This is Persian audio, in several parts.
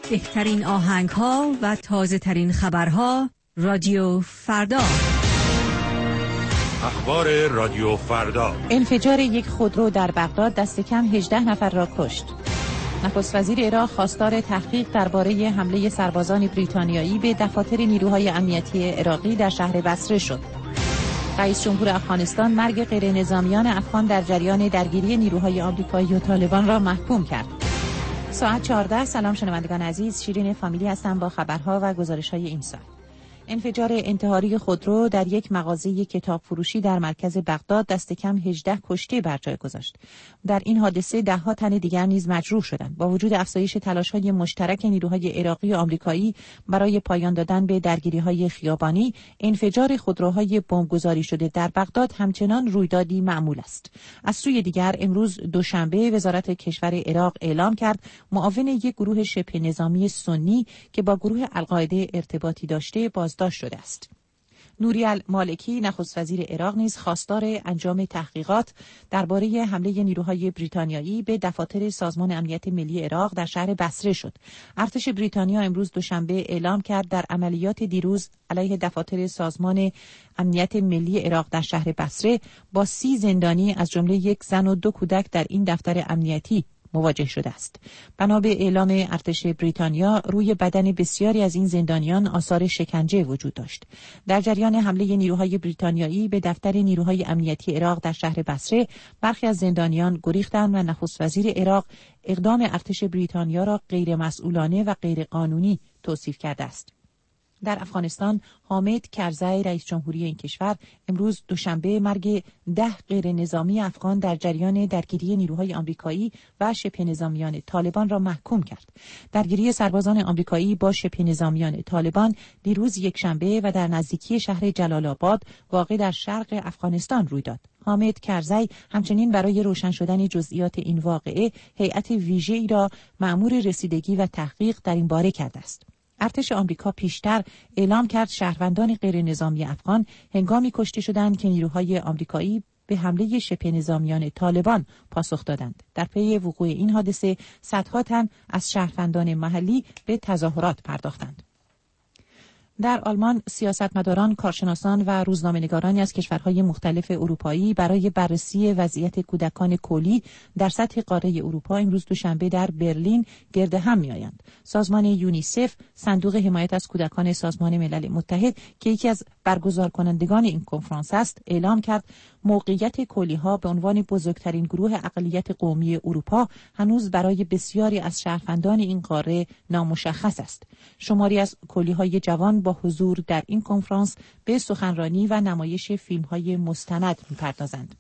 بهترین آهنگ‌ها و تازه‌ترین خبرها رادیو فردا. اخبار رادیو فردا. انفجار یک خودرو در بغداد دست کم 18 نفر را کشت. نخست وزیر عراق خواستار تحقیق درباره حمله سربازان بریتانیایی به دفاتر نیروهای امنیتی عراقی در شهر بصره شد. رئیس جمهور افغانستان مرگ غیر نظامیان افغان در جریان درگیری نیروهای آمریکایی و طالبان را محکوم کرد. ساعت 14. سلام شنوندگان عزیز، شیرین فامیلی هستم با خبرها و گزارش‌های این ساعت. انفجار انتحاری خودرو در یک مغازه کتاب فروشی در مرکز بغداد دست کم 18 کشته بر جای گذاشت. در این حادثه ده‌ها تن دیگر نیز مجروح شدند. با وجود افزایش تلاش‌های مشترک نیروهای عراقی و آمریکایی برای پایان دادن به درگیری‌های خیابانی، انفجار خودروهای بمبگذاری شده در بغداد همچنان رویدادی معمول است. از سوی دیگر امروز دوشنبه وزارت کشور عراق اعلام کرد معاون یک گروه شبه نظامی سنی که با گروه القاعده ارتباطی داشته بازداشت شده است. نوری المالکی نخست وزیر عراق نیز خواستار انجام تحقیقات درباره حمله نیروهای بریتانیایی به دفاتر سازمان امنیت ملی عراق در شهر بصره شد. ارتش بریتانیا امروز دوشنبه اعلام کرد در عملیات دیروز علیه دفاتر سازمان امنیت ملی عراق در شهر بصره با 30 زندانی از جمله یک زن و 2 کودک در این دفتر امنیتی مواجه شده است. بنا به اعلام ارتش بریتانیا روی بدن بسیاری از این زندانیان آثار شکنجه وجود داشت. در جریان حمله نیروهای بریتانیایی به دفتر نیروهای امنیتی عراق در شهر بصره، برخی از زندانیان گریختند و نخست وزیر عراق اقدام ارتش بریتانیا را غیر مسئولانه و غیر قانونی توصیف کرده است. در افغانستان، حامد کرزی رئیس جمهوری این کشور امروز دوشنبه مرگ 10 غیر نظامی افغان در جریان درگیری نیروهای آمریکایی و شبه نظامیان طالبان را محکوم کرد. درگیری سربازان آمریکایی با شبه نظامیان طالبان دیروز یکشنبه و در نزدیکی شهر جلال آباد واقع در شرق افغانستان روی داد. حامد کرزی همچنین برای روشن شدن جزئیات این واقعه هیئت ویژه‌ای را مأمور رسیدگی و تحقیق در این باره کرده است. ارتش آمریکا پیشتر اعلام کرد شهروندان غیر نظامی افغان هنگامی کشته شدند که نیروهای آمریکایی به حمله شبه نظامیان طالبان پاسخ دادند. در پی وقوع این حادثه صدها تن از شهروندان محلی به تظاهرات پرداختند. در آلمان سیاستمداران، کارشناسان و روزنامه‌نگارانی از کشورهای مختلف اروپایی برای بررسی وضعیت کودکان کولی در سطح قاره اروپا امروز دوشنبه در برلین گرد هم می‌آیند. سازمان یونیسف، صندوق حمایت از کودکان سازمان ملل متحد که یکی از برگزارکنندگان این کنفرانس است، اعلام کرد موقعیت کولی‌ها به عنوان بزرگترین گروه اقلیت قومی اروپا هنوز برای بسیاری از شهروندان این قاره نامشخص است. شماری از کولی‌های جوان با حضور در این کنفرانس به سخنرانی و نمایش فیلم‌های مستند می‌پردازند.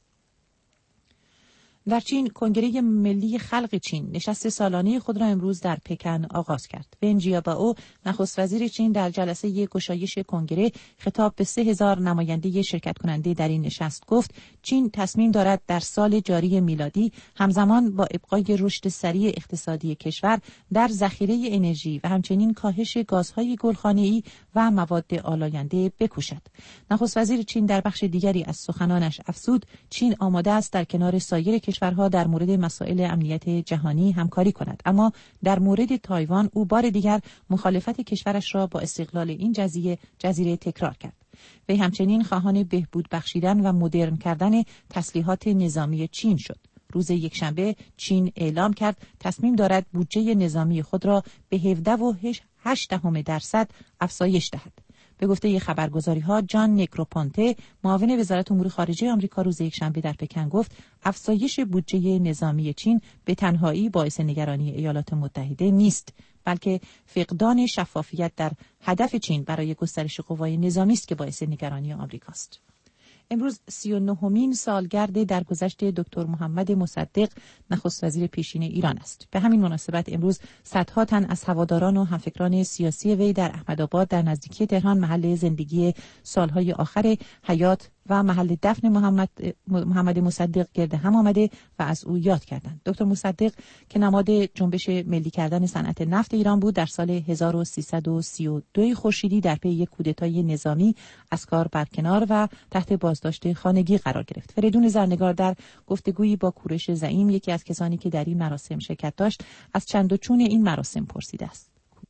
در چین، کنگره ملی خلق چین نشست سالانه خود را امروز در پکن آغاز کرد. ون جیابائو نخست وزیر چین در جلسه گشایش کنگره خطاب به 3000 نماینده شرکت کننده در این نشست گفت چین تصمیم دارد در سال جاری میلادی همزمان با ابقای رشد سریع اقتصادی کشور در ذخیره انرژی و همچنین کاهش گازهای گلخانه‌ای و مواد آلاینده بکوشد. نخست وزیر چین در بخش دیگری از سخنانش افزود چین آماده است در کنار سایر کشورها در مورد مسائل امنیت جهانی همکاری کند، اما در مورد تایوان او بار دیگر مخالفت کشورش را با استقلال این جزیره تکرار کرد. وی همچنین خواهان بهبود بخشیدن و مدرن کردن تسلیحات نظامی چین شد. روز یکشنبه چین اعلام کرد تصمیم دارد بودجه نظامی خود را به 17.8% افزایش دهد. به گفته خبرگزاری‌ها، جان نگروپونته، معاون وزارت امور خارجه آمریکا، روز یکشنبه در پکن گفت افزایش بودجه نظامی چین به تنهایی باعث نگرانی ایالات متحده نیست، بلکه فقدان شفافیت در هدف چین برای گسترش قوای نظامی است که باعث نگرانی آمریکاست. امروز 39مین سالگرد درگذشت دکتر محمد مصدق نخست وزیر پیشین ایران است. به همین مناسبت امروز صدها تن از هواداران و همفکران سیاسی وی در احمدآباد در نزدیکی تهران، محل زندگی سالهای آخر حیات و محل دفن محمد مصدق گرد هم آمده و از او یاد کردند. دکتر مصدق که نماد جنبش ملی کردن صنعت نفت ایران بود، در سال 1332 خورشیدی در پی یک کودتای نظامی از کار برکنار و تحت بازداشت خانگی قرار گرفت. فریدون زرنگار در گفتگویی با کوروش زعیم، یکی از کسانی که در این مراسم شرکت داشت، از چند و چون این مراسم پرسیده است.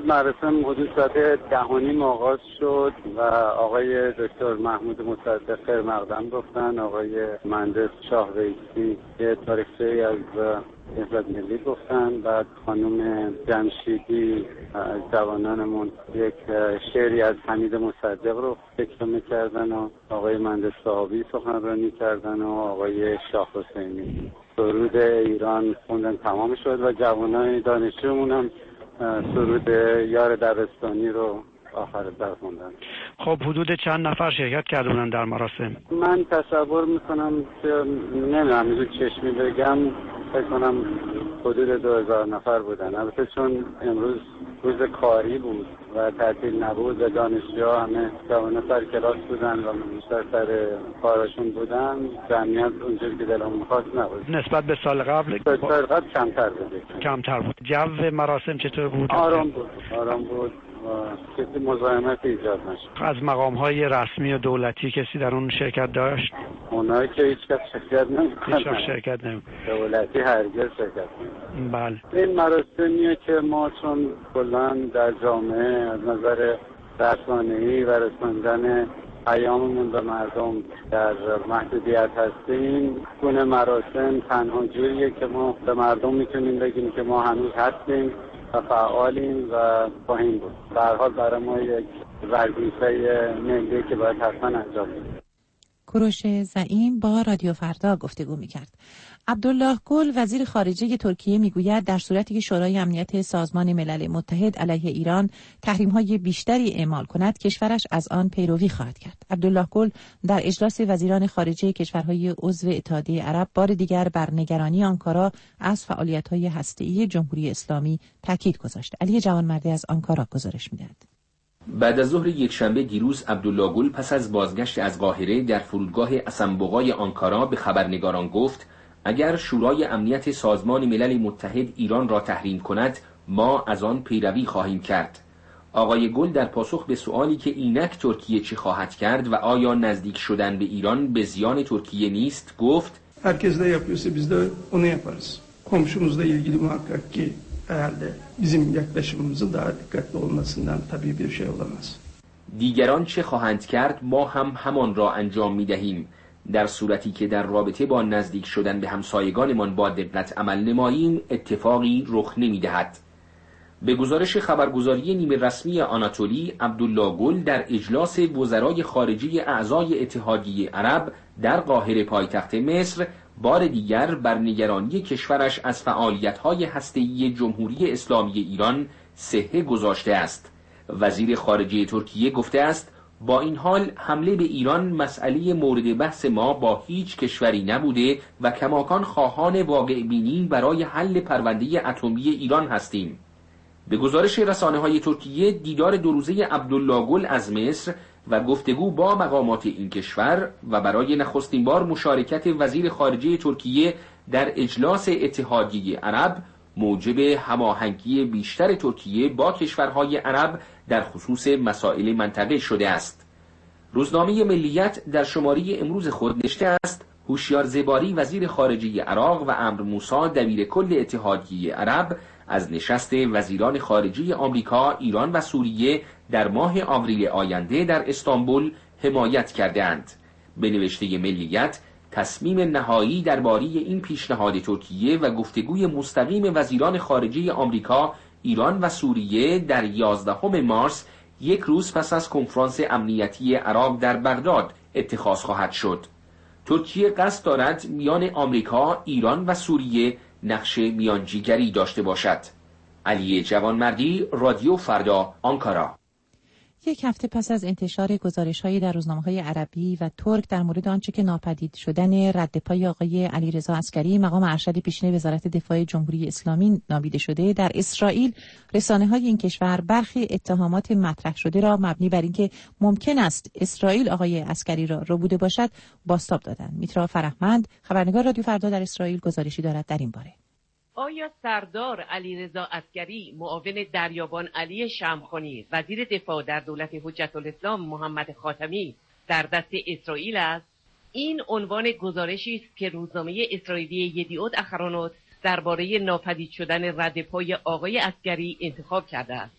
مراسم حدود ساعت 10:30 آغاز شد و آقای دکتر محمود مصدق خیرمقدم گفتن، آقای مهندس شاه رئیسی یه تاریخچه‌ای از نهضت ملی گفتن، بعد خانم جمشیدی از جوانانمون یک شعری از حمید مصدق رو تکرار کردن و آقای مهندس صحابی سخنرانی کردن و آقای شاه حسینی سرود ایران خوندن. تمام شد و جوانان دانشجومون هم سرود یار دبستانی رو آخر سر خوندن. خب حدود چند نفر شرکت کرده بودن در مراسم؟ من تصور میکنم که نمیدونم اینجور چشمی بگم، فکر کنم حدود 2000 نفر بودن. البته چون امروز روز کاری بود و تعطیل نبود و دانشجوها همه جوانان سر کلاس بودن و بیشتر سر کارشون بودن، جمعیت اونجوری که دلمون می‌خواست نبود. نسبت به سال قبل کمتر بود. کمتر بود. جو مراسم چطور بود؟ آرام بود و کسی مزاحمت ایجاد نشد. از مقام‌های رسمی و دولتی کسی در اون شرکت داشت؟ اونایی که هیچ کس شرکت نمی‌کنه. دولتی هرگز شرکت نمی‌کنه. بله. این مراسمیه که ما چون کلاً در جامعه از نظر رسانه‌ای و رساندن پیاممون به مردم در محدودیت هستیم، گونه مراسم تنها جوریه که ما به مردم میتونیم بگیم که ما هنوز هستیم و فعالیم و خواهیم بود. به هر حال برای ما یک وظیفه ملی که باید حتما انجام بدیم. کوروش زعیم با رادیو فردا گفتگو می‌کرد. عبدالله گل وزیر خارجه ترکیه میگوید در صورتی که شورای امنیت سازمان ملل متحد علیه ایران تحریم‌های بیشتری اعمال کند، کشورش از آن پیروی خواهد کرد. عبدالله گل در اجلاس وزیران خارجه کشورهای عضو اتحادیه عرب بار دیگر بر نگرانی آنکارا از فعالیت‌های هسته‌ای جمهوری اسلامی تاکید گذاشت. علی جوانمردی از آنکارا گزارش می‌دهد. بعد از ظهر یکشنبه دیروز عبدالله گل پس از بازگشت از قاهره در فرودگاه اسنبقای آنکارا به خبرنگاران گفت اگر شورای امنیت سازمان ملل متحد ایران را تحریم کند ما از آن پیروی خواهیم کرد. آقای گل در پاسخ به سؤالی که اینک ترکیه چه خواهد کرد و آیا نزدیک شدن به ایران به زیان ترکیه نیست گفت herkes de yapıyorsa biz de onu yaparız. Komşumuzla ilgili muhakkak ki herhalde bizim yaklaşımımızın daha dikkatli olmasından tabii bir şey olamaz. دیگران چه خواهند کرد ما هم همان را انجام می‌دهیم. در صورتی که در رابطه با نزدیک شدن به همسایگانمان با دقت عمل نماییم اتفاقی رخ نمی‌دهد. به گزارش خبرگزاری نیمه رسمی آناتولی، عبدالله گل در اجلاس وزرای خارجه اعضای اتحادیه عرب در قاهره پایتخت مصر بار دیگر بر نگرانی کشورش از فعالیت‌های هسته‌ای جمهوری اسلامی ایران صحه گذاشته است. وزیر خارجه ترکیه گفته است با این حال حمله به ایران مسئله مورد بحث ما با هیچ کشوری نبوده و کماکان خواهان واقع بینی برای حل پرونده اتمی ایران هستیم. به گزارش رسانه‌های ترکیه دیدار دو روزه عبدالله گل از مصر و گفتگو با مقامات این کشور و برای نخستین بار مشارکت وزیر خارجه ترکیه در اجلاس اتحادیه عرب موجب هماهنگی بیشتر ترکیه با کشورهای عرب در خصوص مسائل منطقه شده است. روزنامه ملیت در شماره امروز خود نوشته است هوشیار زباری وزیر خارجه عراق و عمرو موسی دبیر کل اتحادیه عرب از نشست وزیران خارجه آمریکا، ایران و سوریه در ماه آوریل آینده در استانبول حمایت کردند. به نوشته ملیت تصمیم نهایی درباره این پیشنهاد ترکیه و گفتگوی مستقیم وزیران خارجه آمریکا، ایران و سوریه در 11 مارس یک روز پس از کنفرانس امنیتی عراق در بغداد اتخاذ خواهد شد. ترکیه قصد دارد میان آمریکا، ایران و سوریه نقش میانجیگری داشته باشد. علی جوانمردی، رادیو فردا، آنکارا. یک هفته پس از انتشار گزارش‌هایی در روزنامه‌های عربی و ترک در مورد آنچه که ناپدید شدن رد پای آقای علیرضا عسگری مقام ارشد پیشین وزارت دفاع جمهوری اسلامی نامیده شده، در اسرائیل رسانه‌های این کشور برخی اتهامات مطرح شده را مبنی بر اینکه ممکن است اسرائیل آقای عسگری را ربوده باشد بازتاب دادند. میترا فرهمند، خبرنگار رادیو فردا در اسرائیل، گزارشی دارد در این باره. آیا سردار علیرضا عسگری معاون دریابان علی شمخانی وزیر دفاع در دولت حجت الاسلام محمد خاتمی در دست اسرائیل است؟ این عنوان گزارشی است که روزنامه اسرائیلی یدیعوت اخرونوت درباره ناپدید شدن رد پای آقای عسگری انتخاب کرده است.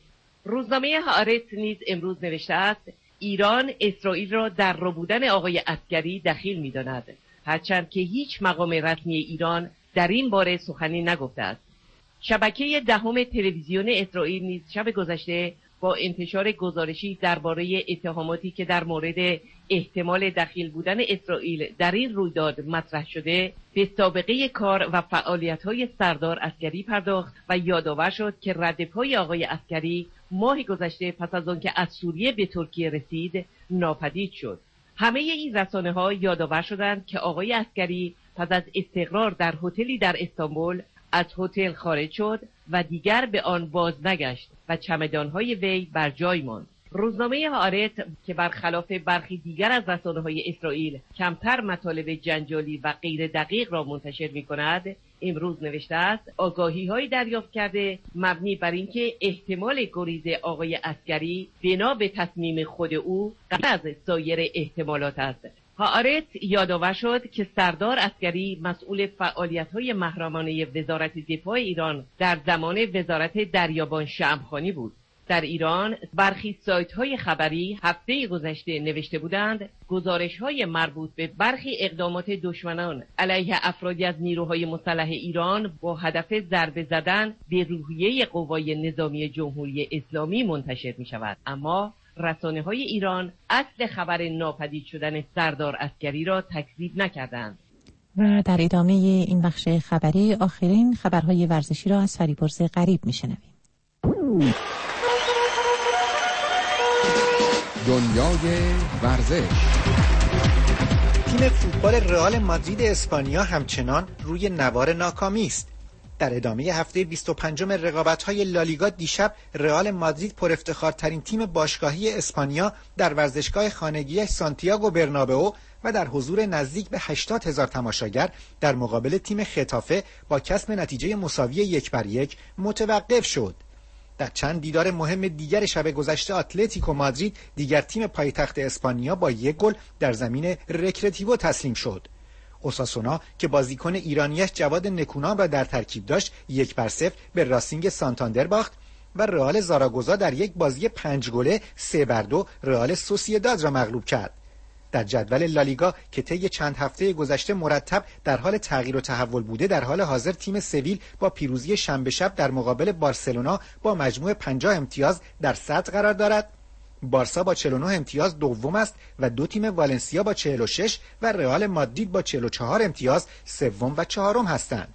روزنامه هآرتس نیز امروز نوشته است ایران اسرائیل را در ربودن آقای عسگری دخیل می‌داند، هرچند که هیچ مقام رسمی ایران در این باره سخنی نگفته است. شبکه دهم تلویزیون اسرائیل نیز شب گذشته با انتشار گزارشی درباره اتهاماتی که در مورد احتمال دخیل بودن اسرائیل در این رویداد مطرح شده به سابقه کار و فعالیت‌های سردار عسگری پرداخت و یادآور شد که ردپای آقای عسگری ماه گذشته پس از آنکه از سوریه به ترکیه رسید ناپدید شد. همه این رسانه‌ها یادآور شدند که آقای عسگری پس از استقرار در هتلی در استانبول از هتل خارج شد و دیگر به آن باز نگشت و چمدان‌های وی بر جای ماند. روزنامه هآرتس که برخلاف برخی دیگر از رسانه‌های اسرائیل کمتر مطالب جنجالی و غیر دقیق را منتشر می‌کند، امروز نوشته است آگاهی‌های دریافت کرده مبنی بر اینکه احتمال گریز آقای عسگری بنا به تصمیم خود او غیر از سایر احتمالات است. هآرتس یادآور شد که سردار عسگری مسئول فعالیت‌های محرمانه وزارت دفاع ایران در زمان وزارت دریابان شمخانی بود. در ایران برخی سایت‌های خبری هفته گذشته نوشته بودند گزارش‌های مربوط به برخی اقدامات دشمنان علیه افرادی از نیروهای مسلح ایران با هدف ضربه زدن به روحیه قوای نظامی جمهوری اسلامی منتشر می‌شود، اما رسانه‌های ایران اصل خبر ناپدید شدن سردار عسگری را تکذیب نکردند. و در ادامه این بخش خبری آخرین خبرهای ورزشی را از فریبرز غریب می‌شنویم. دنیای ورزش. تیم فوتبال رئال مادرید اسپانیا همچنان روی نوار ناکامی است. در ادامه هفته 25 رقابت‌های لالیگا دیشب رئال مادرید پر افتخارترین تیم باشگاهی اسپانیا در ورزشگاه خانگیش سانتیاگو برنابئو و در حضور نزدیک به 80,000 تماشاگر در مقابل تیم خطافه با کسب نتیجه مساوی 1-1 متوقف شد. در چند دیدار مهم دیگر شب گذشته اتلتیکو مادرید دیگر تیم پایتخت اسپانیا با 1 گل در زمین رکرتیوو تسلیم شد. اوساسونا که بازیکن ایرانیش جواد نکونام را در ترکیب داشت 1-0 به راسینگ سانتاندر باخت و رئال زاراگوزا در یک بازی 5 گله 3-2 رئال سوسییداد را مغلوب کرد. در جدول لالیگا که طی چند هفته گذشته مرتب در حال تغییر و تحول بوده، در حال حاضر تیم سویل با پیروزی شنبه شب در مقابل بارسلونا با مجموع 50 امتیاز در صدر قرار دارد. بارسا با 49 امتیاز دوم است و دو تیم والنسیا با 46 و رئال مادرید با 44 امتیاز سوم و چهارم هستند.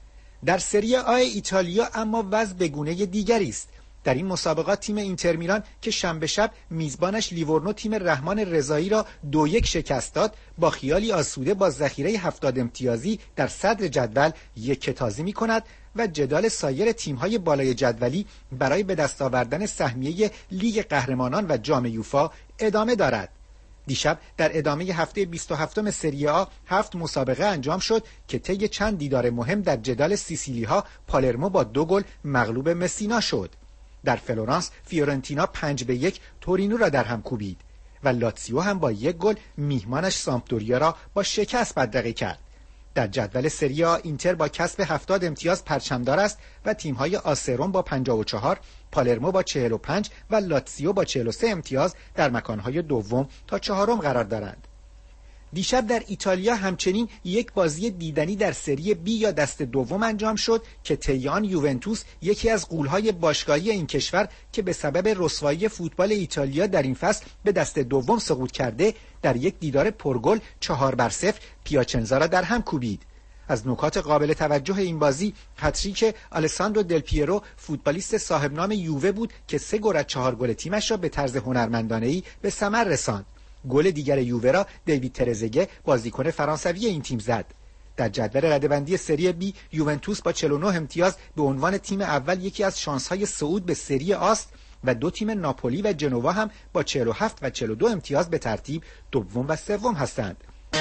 در سری آ ایتالیا اما وضع بگونه دیگری است. در این مسابقات تیم اینتر میلان که شنبه شب میزبانش لیورنو تیم رحمان رضایی را 2-1 شکست داد، با خیالی آسوده با ذخیره 70 امتیازی در صدر جدول یکتازی می‌کند و جدال سایر تیم‌های بالای جدولی برای به دست آوردن سهمیه لیگ قهرمانان و جام یوفا ادامه دارد. دیشب در ادامه هفته 27م سری آ 7 مسابقه انجام شد که طی چند دیدار مهم در جدال سیسیلی‌ها پالرمو با 2 گل مغلوب مسینا شد. در فلورانس فیورنتینا 5-1 تورینو را در هم کوبید و لاتزیو هم با 1 گل میهمانش سامپدوریا را با شکست بدرقه کرد. در جدول سری آ اینتر با کسب 70 امتیاز پرچمدار است و تیم‌های آسروم با 54، پالرمو با 45 و لاتزیو با 43 امتیاز در مکان‌های دوم تا چهارم قرار دارند. دیشب در ایتالیا همچنین یک بازی دیدنی در سری بی یا دست دوم انجام شد که طی آن یوونتوس، یکی از غول‌های باشگاهی این کشور که به سبب رسوایی فوتبال ایتالیا در این فصل به دست دوم سقوط کرده، در یک دیدار پرگل 4-0 پیاچنزا را در هم کوبید. از نکات قابل توجه این بازی هتریک آلساندرو دل پیرو فوتبالیست صاحب نام یووه بود که 3 گل از 4 گل تیمش را به طرز هنرمندانه‌ای به ثمر رساند. گل دیگر یووه را دیوید ترزگه بازیکن فرانسوی این تیم زد. در جدول رده‌بندی سری بی یوونتوس با 49 امتیاز به عنوان تیم اول یکی از شانس‌های صعود به سری آ است و دو تیم ناپولی و جنوا هم با 47 و 42 امتیاز به ترتیب دوم و سوم هستند.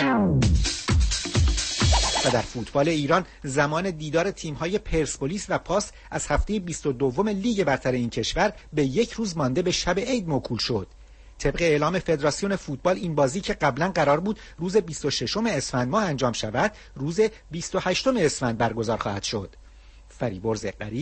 و در فوتبال ایران زمان دیدار تیم‌های پرسپولیس و پاس از هفته 22 لیگ برتر این کشور به 1 روز مانده به شب عید موکول شد. طبق اعلام فدراسیون فوتبال این بازی که قبلا قرار بود روز 26 اسفند ماه انجام شود، روز 28 اسفند برگزار خواهد شد. فریبرز غریب،